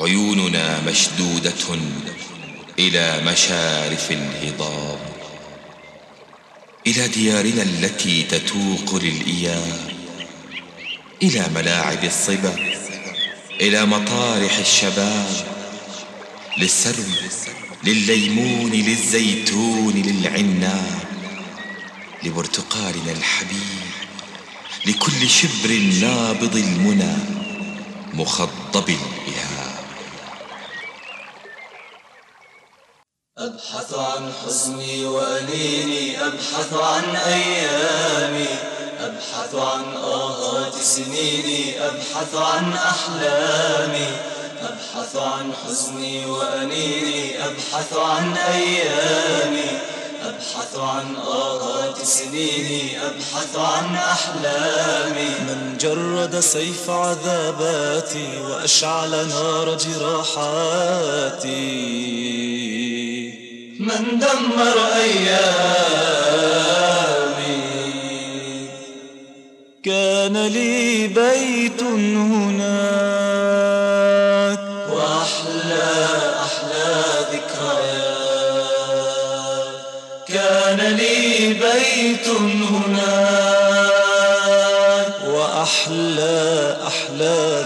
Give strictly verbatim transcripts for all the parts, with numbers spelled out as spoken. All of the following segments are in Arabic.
عيوننا مشدودة إلى مشارف الهضاب، إلى ديارنا التي تتوق للإياب، إلى ملاعب الصبا، إلى مطارح الشباب، للسرو، للليمون، للزيتون، للعناب، لبرتقالنا الحبيب، لكل شبر نابض المنى مخضب الإهاب. أبحث عن حزني وأنيني، أبحث عن أيامي، أبحث عن آهات سنيني، أبحث عن أحلامي، أبحث عن حزني وأنيني، أبحث عن أيامي، أبحث عن آهات سنيني، أبحث عن أحلامي. من جرد سيف عذاباتي وأشعل نار جراحاتي، من دمر أيامي. كان لي بيت هناك وأحلى أحلى ذكريات، كان لي بيت هناك وأحلى أحلى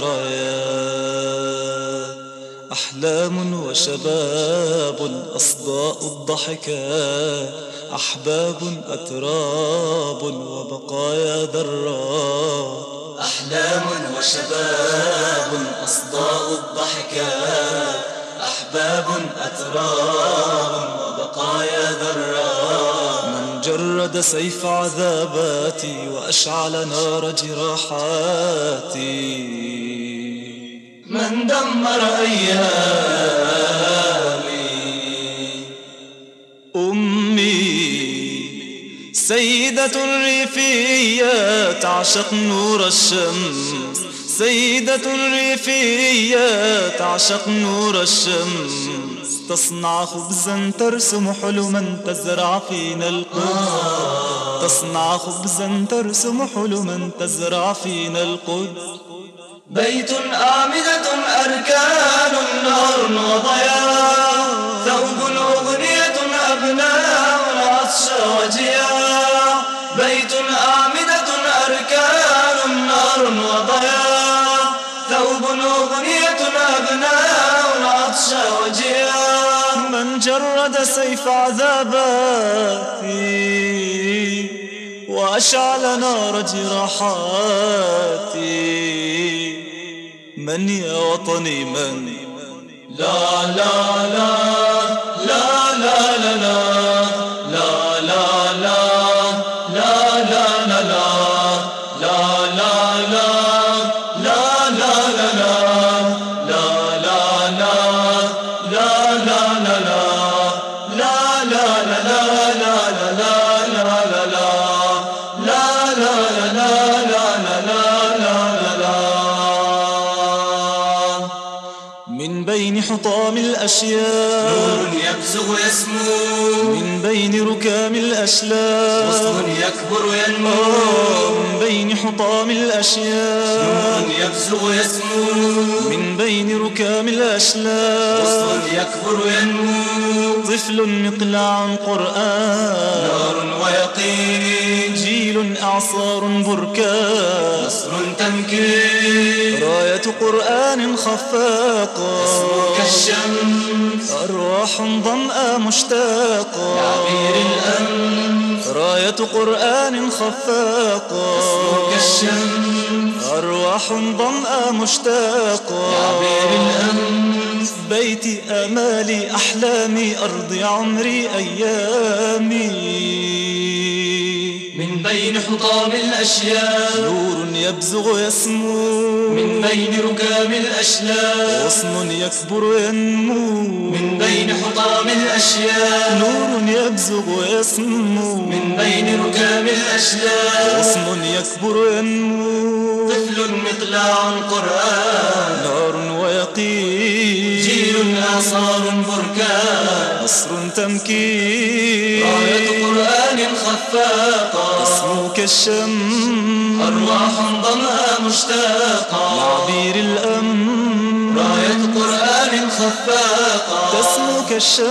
ذكريات، أحلام وشباب أصداء الضحكات، أحباب أتراب وبقايا ذرات. أحلام وشباب أصداء الضحكات، أحباب أتراب وبقايا ذرات. من جرد سيف عذاباتي وأشعل نار جراحاتي، من دمر أيامي. أمي سيدة الريفية تعشق نور الشمس، سيدة الريفية تعشق نور الشمس، تصنع خبزا ترسم حلما تزرع فينا القدس، تصنع خبزا ترسم حلما تزرع فينا القدس. بيت أعمدة أركان نار وضياء، ثوب أغنية أبناء العطش وجياع. بيت أعمدة أركان نار وضياء، ثوب أغنية أبناء العطش وجياع. من جرد سيف عذاباتي وأشعل نار جراحاتي، من يا وطني من؟ لا لا لا لا لا لا لا لا لا لا لا لا لا لا لا لا لا لا من بين حطام الأشياء نور يبزغ يسمو، من بين ركام الأشلاء غصن يكبر ينمو، من بين حطام الأشياء نور يبزغ يسمو، من بين ركام الأشلاء غصن يكبر ينمو. طفل مقلاع قرآن نار ويقين، جيل أعصار بركان نصر تمكين، راية قرآن خفاقة اسمك الشمس، أرواح ضمأ مشتاقة لعبير الأمس، راية قرآن خفاقة اسمك الشمس، أرواح ضمأ مشتاقة لعبير الأمس. بيتي آمالي أحلامي أرضي عمري أيامي، من بين حطام الأشياء نور يبزغ يسمو، من بين ركام الأشلاء غصن يكبر ينمو، من بين حطام الأشياء نور يبزغ يسمو، من بين ركام الأشلاء غصن يكبر ينمو. طفل مقلاع قرآن، نار ويقين، جيل آثار بركان، نصر تمكين، راية قرآن خفاقة، اسمك الشمس، أرواح ضمها مشتاقة، لعبير الأمن، راية خفاقا تسمو كالشمس